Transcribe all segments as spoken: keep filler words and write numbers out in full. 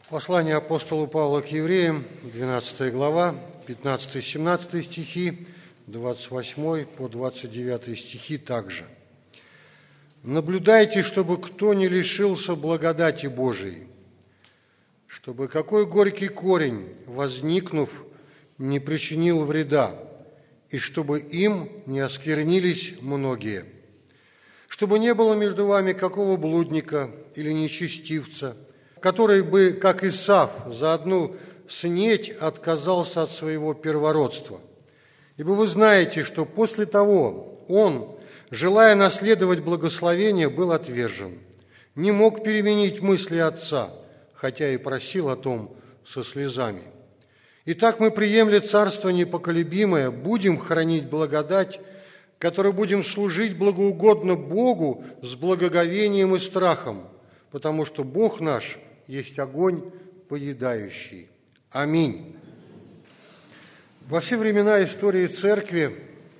Послание апостола Павла к евреям, двенадцатая глава, пятнадцатый-семнадцатый стихи, двадцать восьмой по двадцать девятый стихи также. «Наблюдайте, чтобы кто не лишился благодати Божией, чтобы какой горький корень, возникнув, не причинил вреда, и чтобы им не осквернились многие, чтобы не было между вами какого блудника или нечестивца, который бы, как Исав, за одну снеть отказался от своего первородства. Ибо вы знаете, что после того он, желая наследовать благословение, был отвержен, не мог переменить мысли отца, хотя и просил о том со слезами. Итак, мы, приемля царство непоколебимое, будем хранить благодать, которой будем служить благоугодно Богу с благоговением и страхом, потому что Бог наш есть огонь поедающий. Аминь». Во все времена истории Церкви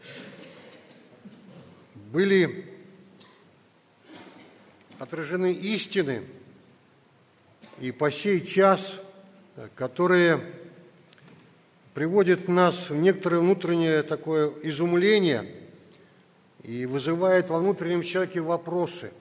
были отражены истины, и по сей час, которые приводят нас в некоторое внутреннее такое изумление и вызывает во внутреннем человеке вопросы.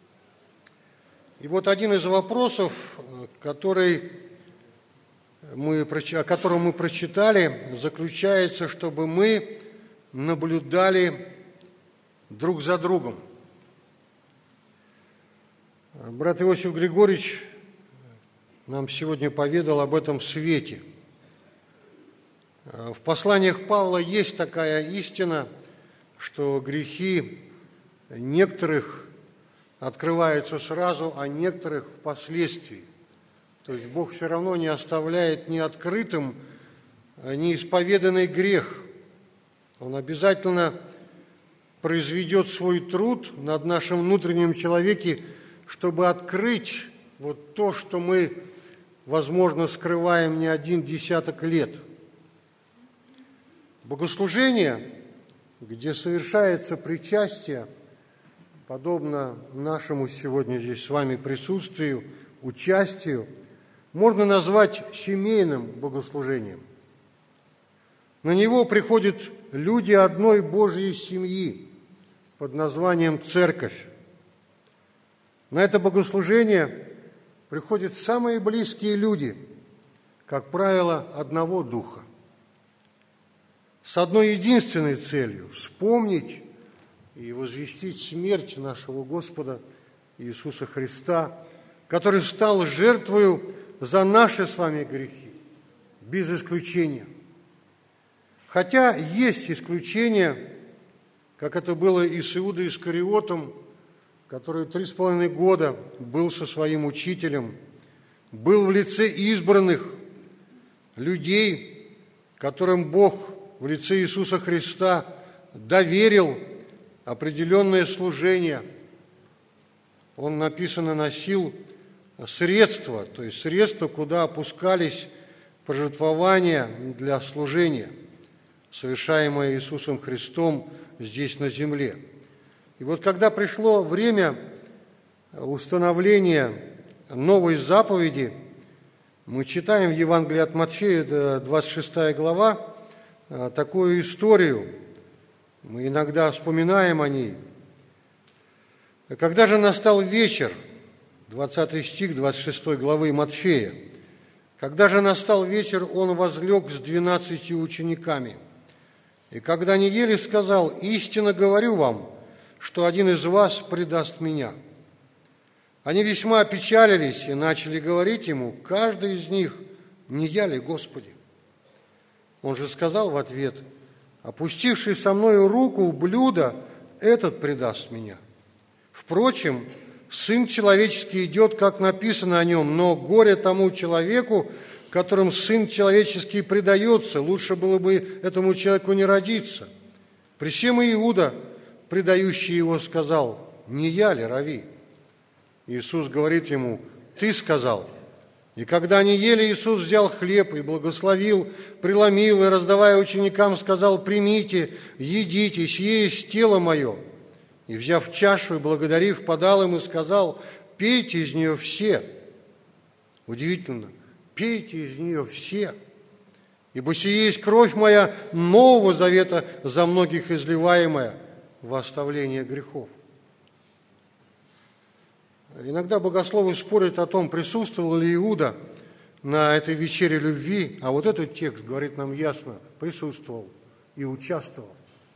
И вот один из вопросов, который мы, о котором мы прочитали, заключается, чтобы мы наблюдали друг за другом. Брат Иосиф Григорьевич нам сегодня поведал об этом свете. В посланиях Павла есть такая истина, что грехи некоторых открываются сразу, а некоторых впоследствии. То есть Бог все равно не оставляет неоткрытым неисповеданный грех. Он обязательно произведет свой труд над нашим внутренним человеке, чтобы открыть вот то, что мы, возможно, скрываем не один десяток лет. Богослужение, где совершается причастие, подобно нашему сегодня здесь с вами присутствию, участию, можно назвать семейным богослужением. На него приходят люди одной Божьей семьи под названием Церковь. На это богослужение приходят самые близкие люди, как правило, одного духа, с одной единственной целью – вспомнить и возвестить смерть нашего Господа Иисуса Христа, который стал жертвою за наши с вами грехи, без исключения. Хотя есть исключения, как это было и с Иудой Искариотом, который три с половиной года был со своим учителем, был в лице избранных людей, которым Бог в лице Иисуса Христа доверил определенное служение. Он, написано, носил средства, то есть средства, куда опускались пожертвования для служения, совершаемое Иисусом Христом здесь на земле. И вот когда пришло время установления новой заповеди, мы читаем в Евангелии от Матфея, двадцать шестая глава, такую историю. Мы иногда вспоминаем о ней. Когда же настал вечер, двадцатый стих двадцать шестой главы Матфея, когда же настал вечер, он возлег с двенадцатью учениками. И когда они ели, сказал: «Истинно говорю вам, что один из вас предаст меня». Они весьма опечалились и начали говорить ему: «Каждый из них, не я ли, Господи?» Он же сказал в ответ: «Опустивший со мною руку в блюдо, этот предаст меня. Впрочем, Сын Человеческий идет, как написано о нем, но горе тому человеку, которым Сын Человеческий предается, лучше было бы этому человеку не родиться». При сем и Иуда, предающий его, сказал: «Не я ли, рави?» Иисус говорит ему: «Ты сказал». И когда они ели, Иисус взял хлеб и благословил, преломил, и, раздавая ученикам, сказал: «Примите, едите, сие есть тело мое». И, взяв чашу и благодарив, подал им и сказал: «Пейте из нее все, Удивительно. Пейте из нее все, ибо сие есть кровь моя Нового Завета, за многих изливаемая во оставление грехов. Иногда богословы спорят о том, присутствовал ли Иуда на этой вечере любви, а вот этот текст говорит нам ясно: присутствовал и участвовал.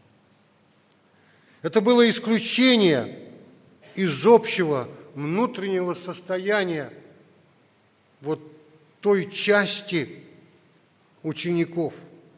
Это было исключение из общего внутреннего состояния вот той части учеников.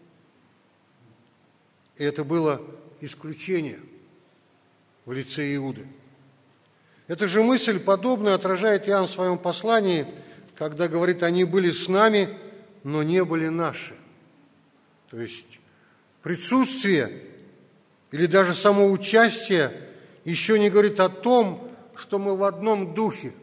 И это было исключение в лице Иуды. Эта же мысль подобную отражает Иоанн в своем послании, когда говорит: «Они были с нами, но не были наши». То есть присутствие или даже само участие еще не говорит о том, что мы в одном духе.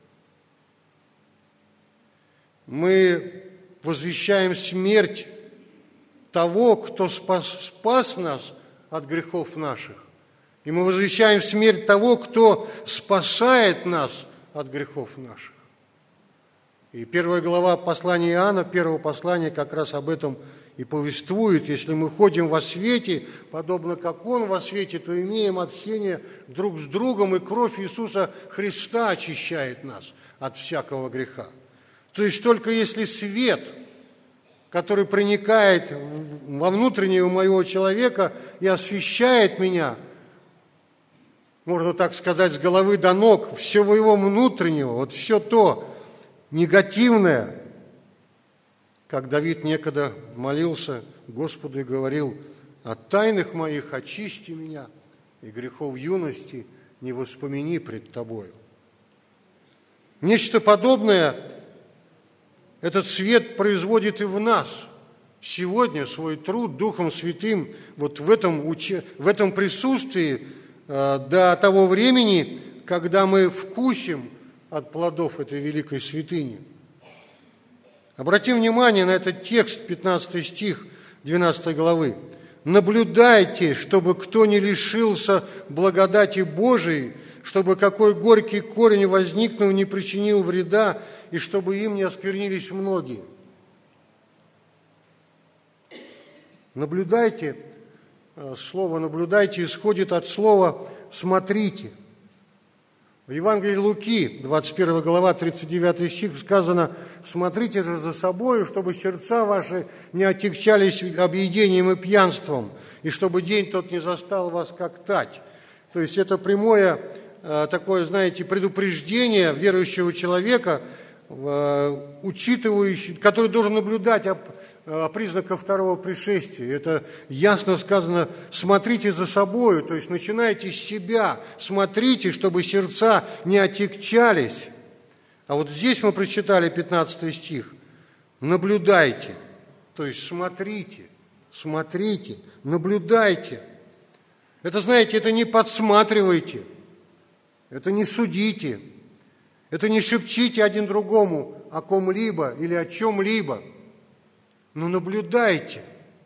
Мы возвещаем смерть того, кто спас, спас нас от грехов наших. И мы возвещаем смерть того, кто спасает нас от грехов наших. И первая глава послания Иоанна, первого послания, как раз об этом и повествует. Если мы ходим во свете, подобно как Он во свете, то имеем общение друг с другом, и кровь Иисуса Христа очищает нас от всякого греха. То есть только если свет, который проникает во внутреннее у моего человека и освещает меня, можно так сказать, с головы до ног, всего его внутреннего, вот все то негативное, как Давид некогда молился Господу и говорил: «От тайных моих очисти меня, и грехов юности не воспомини пред Тобою». Нечто подобное этот свет производит и в нас. Сегодня свой труд Духом Святым вот в этом, в этом присутствии э, до того времени, когда мы вкусим от плодов этой великой святыни. Обратим внимание на этот текст, пятнадцатый стих двенадцатой главы. «Наблюдайте, чтобы кто не лишился благодати Божией, чтобы какой горький корень, возникнув, не причинил вреда, и чтобы им не осквернились многие». Наблюдайте, слово «наблюдайте» исходит от слова «смотрите». В Евангелии Луки, двадцать первая глава, тридцать девятый стих сказано: «Смотрите же за собою, чтобы сердца ваши не отягчались объедением и пьянством, и чтобы день тот не застал вас как тать». То есть это прямое такое, знаете, предупреждение верующего человека, учитывающий, который должен наблюдать о, о признаках второго пришествия. Это ясно сказано: смотрите за собою, то есть начинайте с себя, смотрите, чтобы сердца не отягчались. А вот здесь мы прочитали пятнадцатый стих: наблюдайте, то есть смотрите, смотрите, наблюдайте. Это, знаете, это не подсматривайте, это не судите, это не шепчите один другому о ком-либо или о чем-либо, но наблюдайте.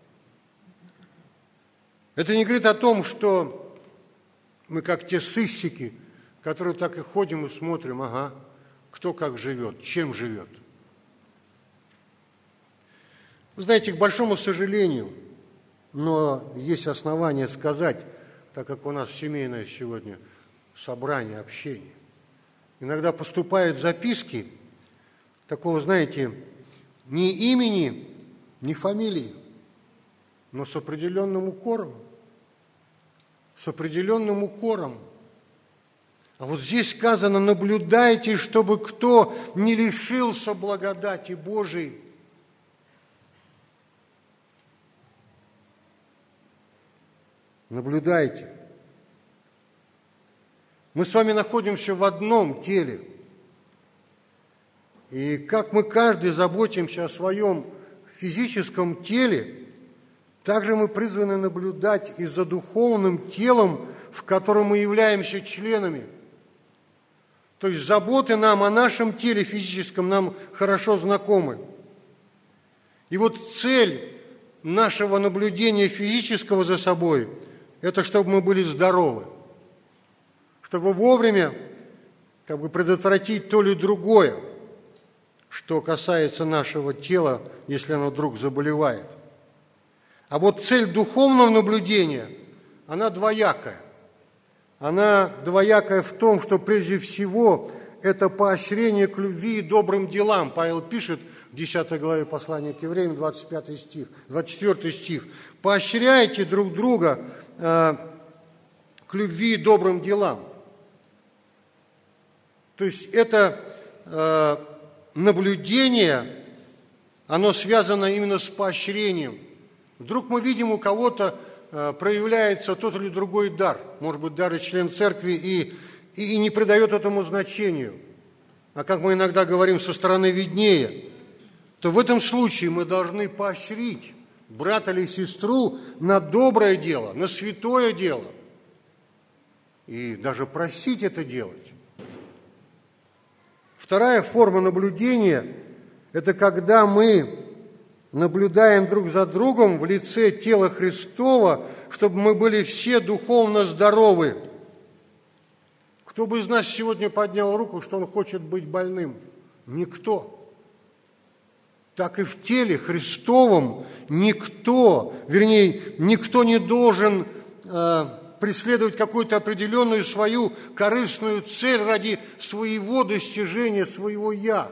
Это не говорит о том, что мы как те сыщики, которые так и ходим и смотрим, ага, кто как живет, чем живет. Вы знаете, к большому сожалению, но есть основания сказать, так как у нас семейное сегодня собрание, общение, иногда поступают записки такого, знаете, ни имени, ни фамилии, но с определенным укором, с определенным укором. А вот здесь сказано: наблюдайте, чтобы кто не лишился благодати Божией. Наблюдайте. Мы с вами находимся в одном теле. И как мы каждый заботимся о своем физическом теле, также мы призваны наблюдать и за духовным телом, в котором мы являемся членами. То есть заботы нам о нашем теле физическом нам хорошо знакомы. И вот цель нашего наблюдения физического за собой – это чтобы мы были здоровы, чтобы вовремя как бы предотвратить то или другое, что касается нашего тела, если оно вдруг заболевает. А вот цель духовного наблюдения, она двоякая. Она двоякая в том, что прежде всего это поощрение к любви и добрым делам. Павел пишет в десятой главе послания к евреям, двадцать пятый стих, двадцать четвёртый стих. «Поощряйте друг друга э, к любви и добрым делам». То есть это э, наблюдение, оно связано именно с поощрением. Вдруг мы видим, у кого-то э, проявляется тот или другой дар, может быть, дар и член церкви, и, и, и не придает этому значению, а как мы иногда говорим, со стороны виднее, то в этом случае мы должны поощрить брата или сестру на доброе дело, на святое дело, и даже просить это делать. Вторая форма наблюдения – это когда мы наблюдаем друг за другом в лице тела Христова, чтобы мы были все духовно здоровы. Кто бы из нас сегодня поднял руку, что он хочет быть больным? Никто. Так и в теле Христовом никто, вернее, никто не должен э, преследовать какую-то определенную свою корыстную цель ради своего достижения, своего «я».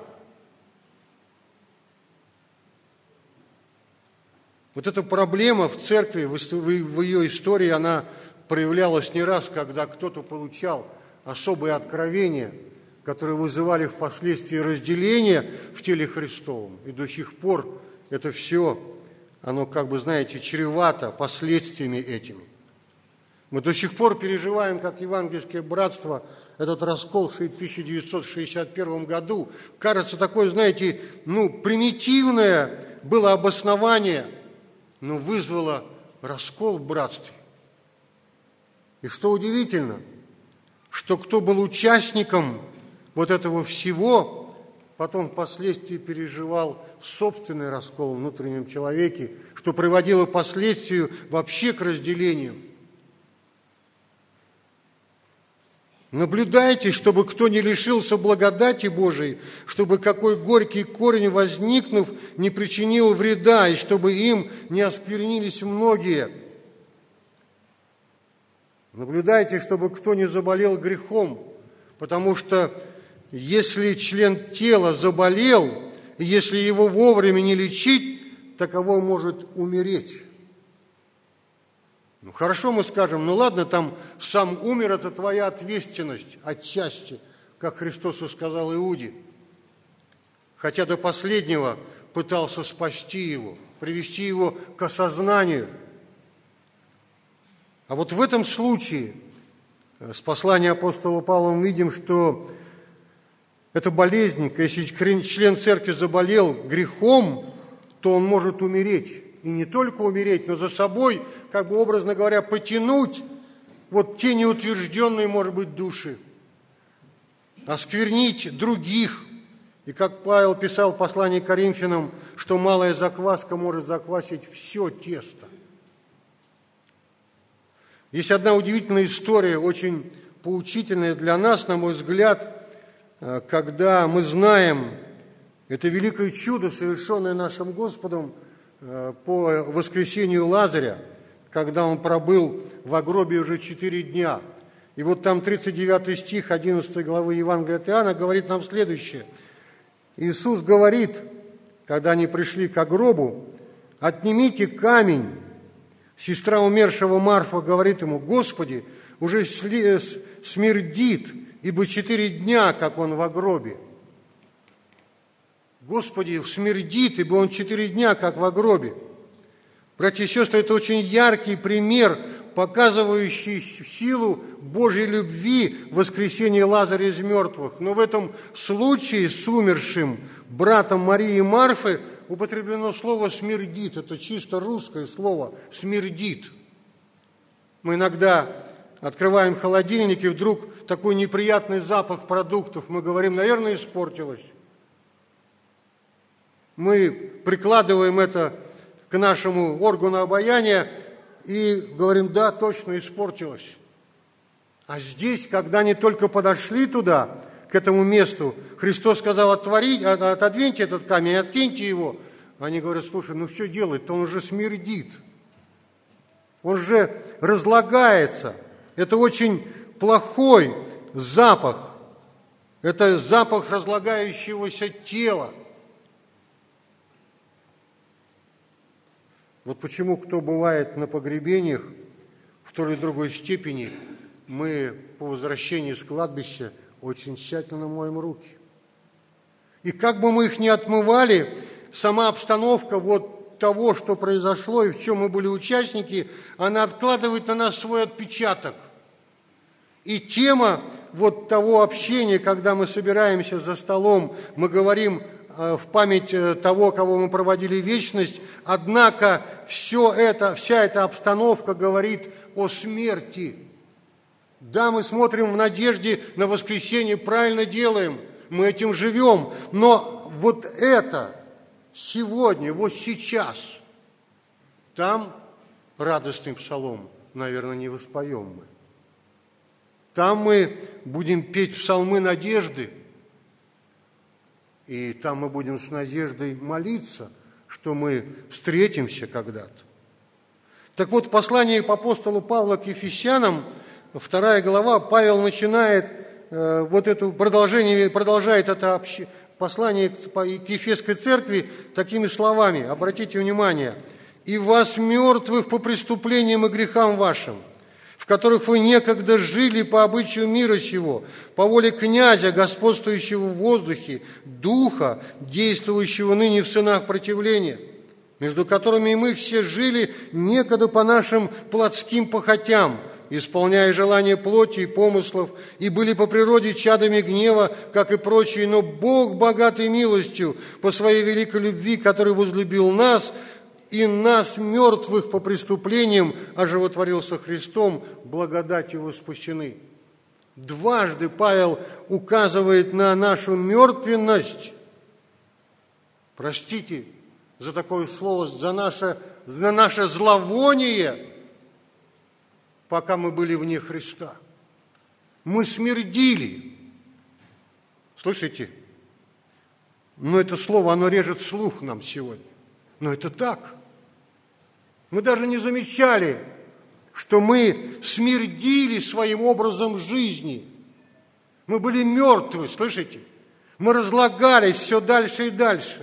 Вот эта проблема в церкви, в ее истории, она проявлялась не раз, когда кто-то получал особые откровения, которые вызывали впоследствии разделение в теле Христовом. И до сих пор это все, оно, как бы, знаете, чревато последствиями этими. Мы до сих пор переживаем, как евангельское братство, этот раскол в тысяча девятьсот шестьдесят первом году. Кажется, такое, знаете, ну, примитивное было обоснование, но вызвало раскол в братстве. И что удивительно, что кто был участником вот этого всего, потом впоследствии переживал собственный раскол в внутреннем человеке, что приводило к последствию вообще к разделению. Наблюдайте, чтобы кто не лишился благодати Божией, чтобы какой горький корень, возникнув, не причинил вреда, и чтобы им не осквернились многие. Наблюдайте, чтобы кто не заболел грехом, потому что если член тела заболел, и если его вовремя не лечить, таковой может умереть. Ну, хорошо, мы скажем, ну ладно, там сам умер, это твоя ответственность отчасти, как Христос и сказал Иуде. Хотя до последнего пытался спасти его, привести его к осознанию. А вот в этом случае, с послания апостола Павла мы видим, что эта болезнь, если член церкви заболел грехом, то он может умереть. И не только умереть, но за собой, как бы образно говоря, потянуть вот те неутвержденные, может быть, души, осквернить других. И как Павел писал в послании к Коринфянам, что малая закваска может заквасить все тесто. Есть одна удивительная история, очень поучительная для нас, на мой взгляд, когда мы знаем это великое чудо, совершенное нашим Господом по воскресению Лазаря, когда он пробыл в гробе уже четыре дня. И вот там тридцать девятый стих одиннадцатой главы Евангелия от Иоанна говорит нам следующее. Иисус говорит, когда они пришли к гробу: «Отнимите камень». Сестра умершего Марфа говорит ему: «Господи, уже смердит, ибо четыре дня, как он в гробе». Господи, смердит, ибо он четыре дня, как в гробе. Братья и сестры, это очень яркий пример, показывающий силу Божьей любви в воскресении Лазаря из мертвых. Но в этом случае с умершим братом Марии и Марфы употреблено слово «смердит». Это чисто русское слово «смердит». Мы иногда открываем холодильник, и вдруг такой неприятный запах продуктов. Мы говорим: наверное, испортилось. Мы прикладываем это к нашему органу обоняния и говорим: да, точно, испортилось. А здесь, когда они только подошли туда, к этому месту. Христос сказал: отворить, отодвиньте этот камень, откиньте его. Они говорят: слушай, ну что делать-то, он уже смердит. Он же разлагается. Это очень плохой запах. Это запах разлагающегося тела. Вот почему, кто бывает на погребениях, в той или другой степени, мы по возвращении с кладбища очень тщательно моем руки. И как бы мы их ни отмывали, сама обстановка вот того, что произошло и в чем мы были участники, она откладывает на нас свой отпечаток. И тема вот того общения, когда мы собираемся за столом, мы говорим в память того, кого мы проводили вечность, однако все это, вся эта обстановка говорит о смерти. Да, мы смотрим в надежде на воскресенье, правильно делаем, мы этим живем, но вот это сегодня, вот сейчас, там радостный псалом, наверное, не воспоем мы. Там мы будем петь псалмы надежды, и там мы будем с надеждой молиться, что мы встретимся когда-то. Так вот, послание по апостолу Павла к Ефесянам, вторая глава, Павел начинает э, вот это продолжение, продолжает это общ... послание к, к Ефесской церкви такими словами. Обратите внимание: «И вас, мертвых по преступлениям и грехам вашим, в которых вы некогда жили по обычаю мира сего, по воле князя, господствующего в воздухе, духа, действующего ныне в сынах противления, между которыми и мы все жили некогда по нашим плотским похотям, исполняя желания плоти и помыслов, и были по природе чадами гнева, как и прочие, но Бог, богатый милостью, по своей великой любви, который возлюбил нас, и нас, мертвых по преступлениям, оживотворил со Христом, благодатью вы спасены». Дважды Павел указывает на нашу мертвенность. Простите за такое слово, за наше, за наше зловоние, пока мы были вне Христа. Мы смердили. Слышите? Но это слово, оно режет слух нам сегодня. Но это так. Мы даже не замечали, что мы смердили своим образом жизни. Мы были мертвы, слышите? Мы разлагались все дальше и дальше.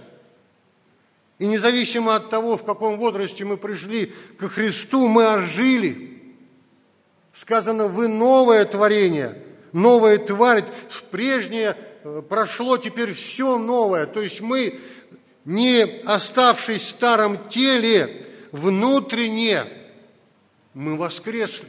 И независимо от того, в каком возрасте мы пришли ко Христу, мы ожили. Сказано: вы новое творение, новая тварь, прежнее прошло, теперь все новое. То есть мы, не оставшись в старом теле, внутренне мы воскресли.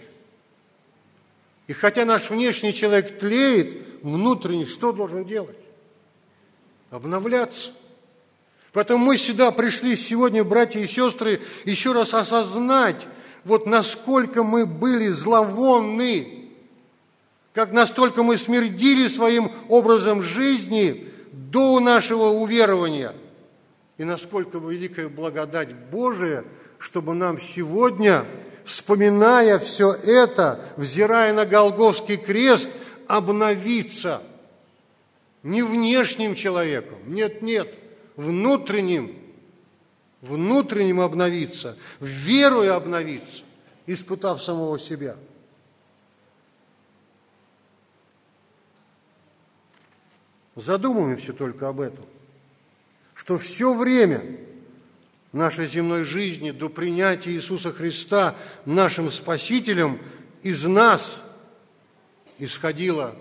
И хотя наш внешний человек тлеет, внутренний что должен делать? Обновляться. Поэтому мы сюда пришли сегодня, братья и сестры, еще раз осознать, вот насколько мы были зловонны, как настолько мы смердили своим образом жизни до нашего уверования, и насколько великая благодать Божия, чтобы нам сегодня, вспоминая все это, взирая на Голгофский крест, обновиться не внешним человеком, нет-нет, внутренним, внутренним обновиться, верою обновиться, испытав самого себя. Задумаемся только об этом, что все время нашей земной жизни до принятия Иисуса Христа нашим Спасителем из нас исходило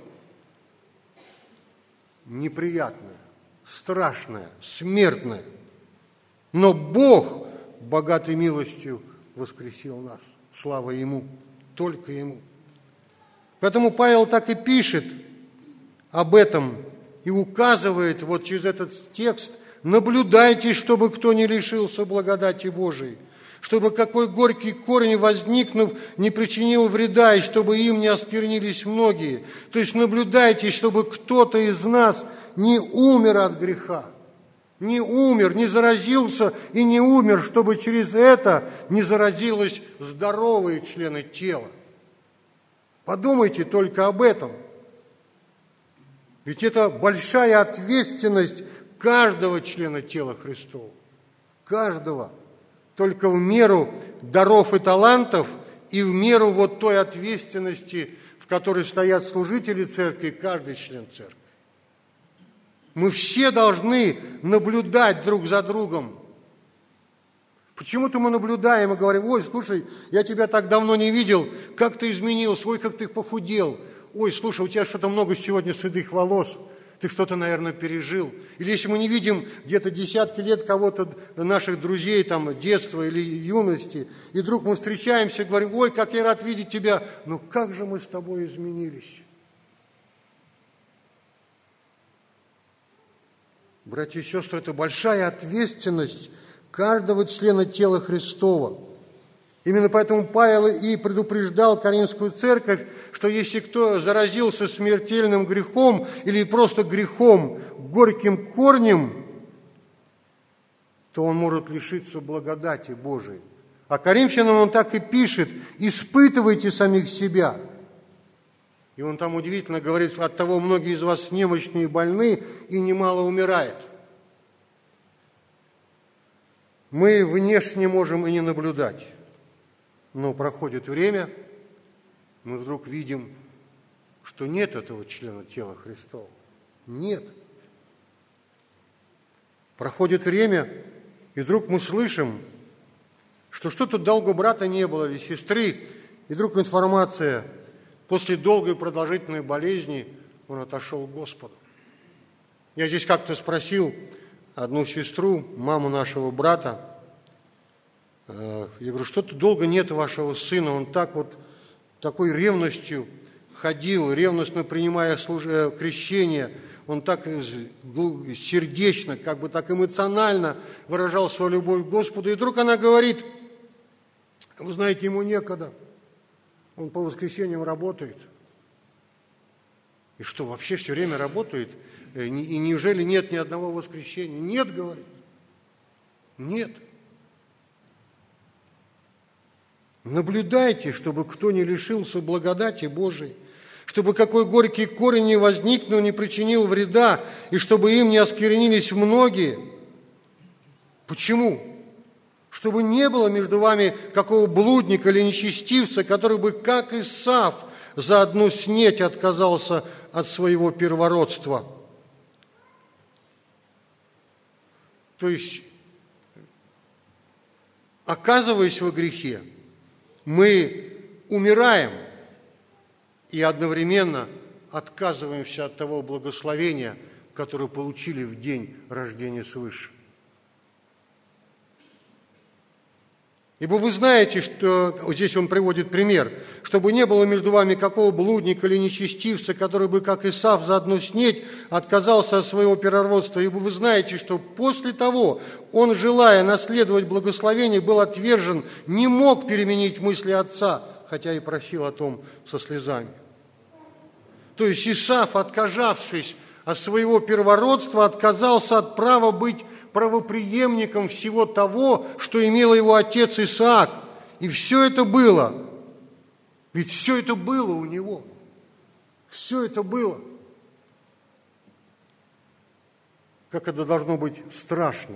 неприятное, страшное, смертное. Но Бог, богатой милостью, воскресил нас. Слава Ему, только Ему. Поэтому Павел так и пишет об этом и указывает вот через этот текст: наблюдайте, чтобы кто не лишился благодати Божией, чтобы какой горький корень, возникнув, не причинил вреда, и чтобы им не осквернились многие. То есть наблюдайте, чтобы кто-то из нас не умер от греха, не умер, не заразился и не умер, чтобы через это не заразились здоровые члены тела. Подумайте только об этом. Ведь это большая ответственность каждого члена тела Христова. Каждого. Только в меру даров и талантов и в меру вот той ответственности, в которой стоят служители церкви, каждый член церкви. Мы все должны наблюдать друг за другом. Почему-то мы наблюдаем и говорим: ой, слушай, я тебя так давно не видел, как ты изменился, ой, как ты похудел, ой, слушай, у тебя что-то много сегодня седых волос, ты что-то, наверное, пережил. Или если мы не видим где-то десятки лет кого-то, наших друзей, там, детства или юности, и вдруг мы встречаемся и говорим: ой, как я рад видеть тебя, ну как же мы с тобой изменились. Братья и сестры, это большая ответственность каждого члена тела Христова. Именно поэтому Павел и предупреждал Коринфскую церковь, что если кто заразился смертельным грехом или просто грехом, горьким корнем, то он может лишиться благодати Божией. А Коринфянам он так и пишет: «Испытывайте самих себя». И он там удивительно говорит: «Оттого многие из вас немощные и больны, и немало умирает». Мы внешне можем и не наблюдать, но проходит время, мы вдруг видим, что нет этого члена тела Христова. Нет. Проходит время, и вдруг мы слышим, что что-то долго брата не было или сестры, и вдруг информация: после долгой продолжительной болезни он отошел к Господу. Я здесь как-то спросил одну сестру, маму нашего брата, я говорю: что-то долго нет вашего сына, он так вот, такой ревностью ходил, ревностно принимая крещение, он так сердечно, как бы так эмоционально выражал свою любовь к Господу. И вдруг она говорит: вы знаете, ему некогда, он по воскресеньям работает. И что, вообще все время работает? И неужели нет ни одного воскресенья? Нет, говорит. Нет. Наблюдайте, чтобы кто не лишился благодати Божией, чтобы какой горький корень не возникнул, не причинил вреда, и чтобы им не осквернились многие. Почему? Чтобы не было между вами какого блудника или нечестивца, который бы, как Исав, за одну снеть отказался от своего первородства. То есть, оказываясь во грехе, мы умираем и одновременно отказываемся от того благословения, которое получили в день рождения свыше. Ибо вы знаете, что, здесь он приводит пример, чтобы не было между вами какого блудника или нечестивца, который бы, как Исав, за одну снеть отказался от своего первородства. Ибо вы знаете, что после того он, желая наследовать благословение, был отвержен, не мог переменить мысли отца, хотя и просил о том со слезами. То есть Исав, отказавшись от своего первородства, отказался от права быть правопреемником всего того, что имел его отец Исаак. И все это было. Ведь все это было у него. Все это было. Как это должно быть страшно.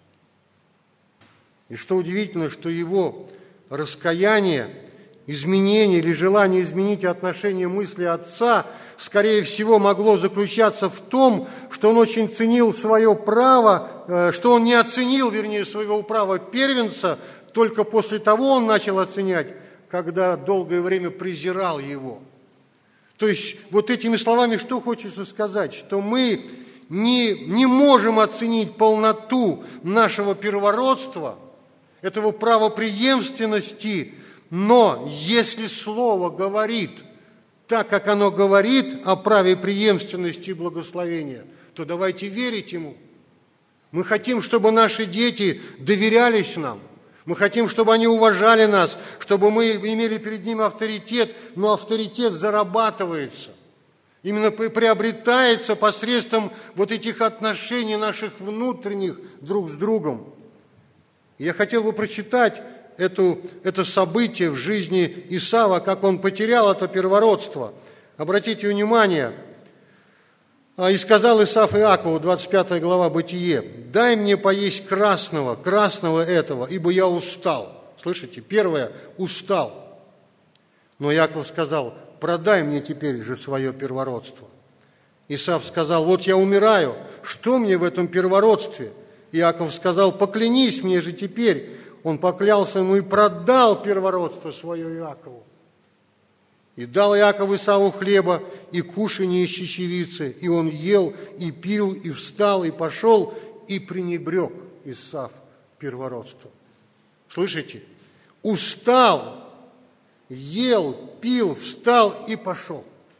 И что удивительно, что его раскаяние, изменение или желание изменить отношение мысли отца, скорее всего, могло заключаться в том, что он очень ценил свое право, что он не оценил, вернее, своего права первенца, только после того он начал оценять, когда долгое время презирал его. То есть, вот этими словами что хочется сказать? Что мы не, не можем оценить полноту нашего первородства, этого права преемственности, но если Слово говорит так, как оно говорит о праве преемственности и благословения, то давайте верить ему. Мы хотим, чтобы наши дети доверялись нам. Мы хотим, чтобы они уважали нас, чтобы мы имели перед ними авторитет, но авторитет зарабатывается. Именно приобретается посредством вот этих отношений наших внутренних друг с другом. Я хотел бы прочитать Эту, это событие в жизни Исава, как он потерял это первородство. Обратите внимание, И сказал Исав Иакову, двадцать пятая глава, Бытие: «Дай мне поесть красного, красного этого, ибо я устал». Слышите? Первое – устал. Но Иаков сказал: «Продай мне теперь же свое первородство». Исав сказал: «Вот я умираю, что мне в этом первородстве?» Иаков сказал: «Поклянись мне же теперь». Он поклялся ему и продал первородство свое Иакову. И дал Иаков Исаву хлеба и кушанье из чечевицы, и он ел, и пил, и встал, и пошел, и пренебрег Исав первородством. Слышите? Устал, ел, пил, встал и пошел.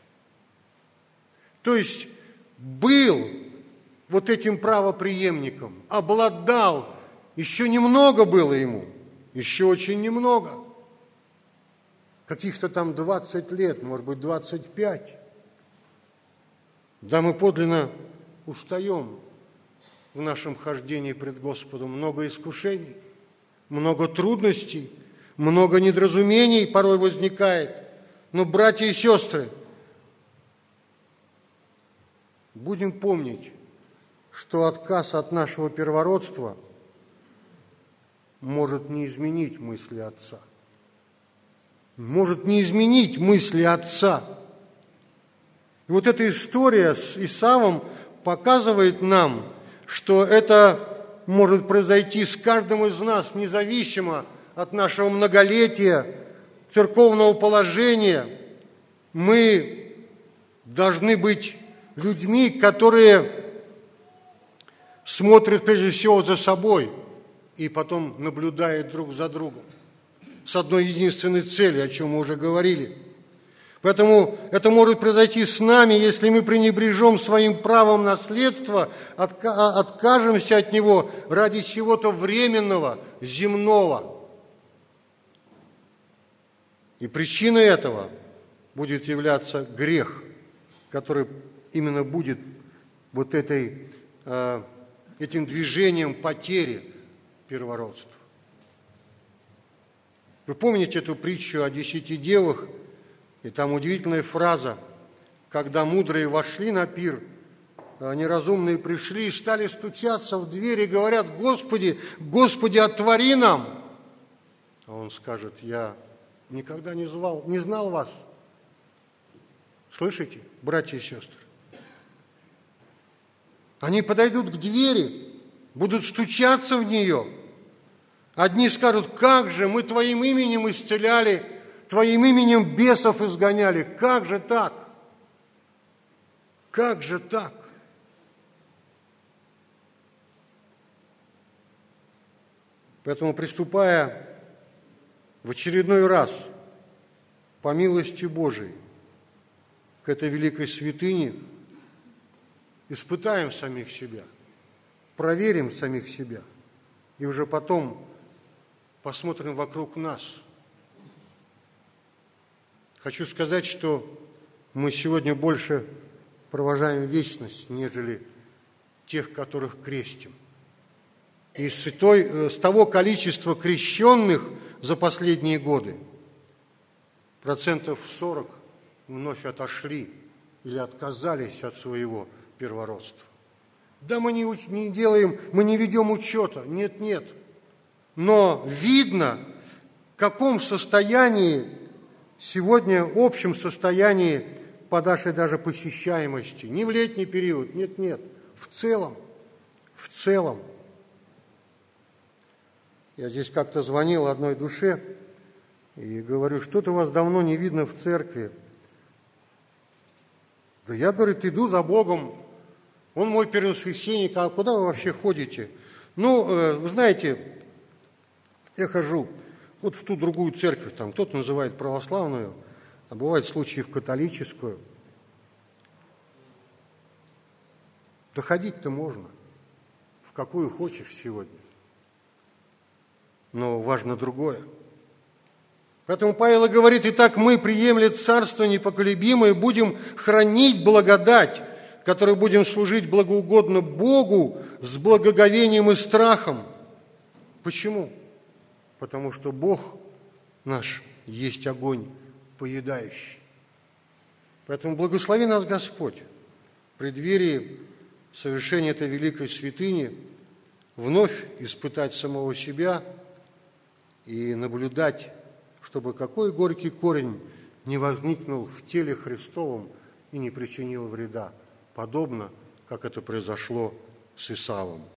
То есть был вот этим правопреемником, обладал, еще немного было ему, еще очень немного. Каких-то там двадцать лет, может быть, двадцать пять. Да, мы подлинно устаем в нашем хождении пред Господом. Много искушений, много трудностей, много недоразумений порой возникает. Но, братья и сестры, будем помнить, что отказ от нашего первородства может не изменить мысли Отца. Может не изменить мысли Отца. И вот эта история с Исавом показывает нам, что это может произойти с каждым из нас, независимо от нашего многолетия, церковного положения. Мы должны быть людьми, которые смотрят прежде всего за собой и потом наблюдают друг за другом с одной единственной целью, о чем мы уже говорили. Поэтому это может произойти с нами, если мы пренебрежем своим правом наследства, откажемся от него ради чего-то временного, земного. И причиной этого будет являться грех, который именно будет вот этой, этим движением потери первородства. Вы помните эту притчу о десяти девах? И там удивительная фраза: когда мудрые вошли на пир, неразумные пришли и стали стучаться в дверь и говорят: «Господи, Господи, отвори нам!» А он скажет: «Я никогда не звал, не знал вас». Слышите, братья и сестры? Они подойдут к двери, будут стучаться в нее. Одни скажут: «Как же, мы Твоим именем исцеляли, Твоим именем бесов изгоняли, как же так? Как же так?» Поэтому, приступая в очередной раз, по милости Божией, к этой великой святыне, испытаем самих себя, проверим самих себя, и уже потом посмотрим вокруг нас. Хочу сказать, что мы сегодня больше провожаем вечность, нежели тех, которых крестим. И с, той, с того количества крещенных за последние годы процентов сорок вновь отошли или отказались от своего первородства. Да, мы не, не делаем, мы не ведем учета, нет, нет. Но видно, в каком состоянии сегодня, общем состоянии по нашей даже посещаемости. Не в летний период, нет, нет, в целом, в целом. Я здесь как-то звонил одной душе и говорю: что-то вас давно не видно в церкви. Да я, говорит, иду за Богом, Он мой первосвященник, а куда вы вообще ходите? Ну, вы знаете, я хожу вот в ту другую церковь, там кто-то называет православную, а бывают случаи в католическую. Да ходить-то можно, в какую хочешь сегодня. Но важно другое. Поэтому Павел и говорит: «Итак, мы, приемля царство непоколебимое, будем хранить благодать, которой будем служить благоугодно Богу с благоговением и страхом». Почему? Потому что Бог наш есть огонь поедающий. Поэтому благослови нас Господь, в преддверии совершения этой великой святыни вновь испытать самого себя и наблюдать, чтобы какой горький корень не возникнул в теле Христовом и не причинил вреда, подобно, как это произошло с Исавом.